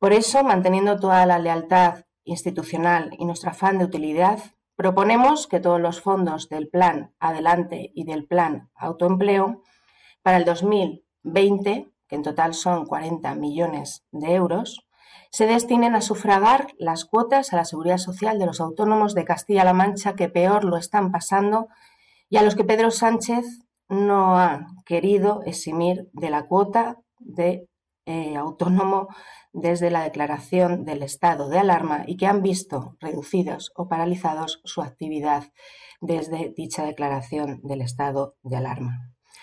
Por eso, manteniendo toda la lealtad institucional y nuestro afán de utilidad, proponemos que todos los fondos del Plan Adelante y del Plan Autoempleo para el 2020, que en total son 40 millones de euros, se destinen a sufragar las cuotas a la Seguridad Social de los autónomos de Castilla-La Mancha que peor lo están pasando y a los que Pedro Sánchez no ha querido eximir de la cuota de autónomo desde la declaración del estado de alarma y que han visto reducidos o paralizados su actividad desde dicha declaración del estado de alarma.